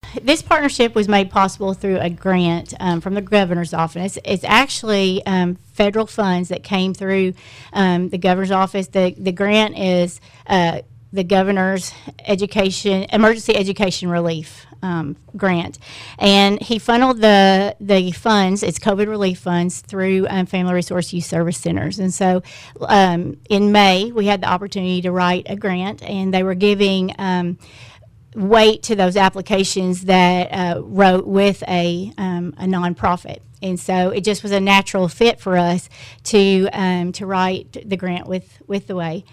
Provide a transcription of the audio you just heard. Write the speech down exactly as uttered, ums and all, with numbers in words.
this partnership was made possible through a grant um, from the governor's office. It's actually um, federal funds that came through um, the governor's office. The, the grant is uh, the governor's education, emergency education relief um, grant. And he funneled the, the funds, it's COVID relief funds, through um, Family Resource Youth Service Centers. And so um, in May, we had the opportunity to write a grant, and they were giving um, weight to those applications that uh, wrote with a, um, a nonprofit. And so it just was a natural fit for us to um, to write the grant with, with the Way.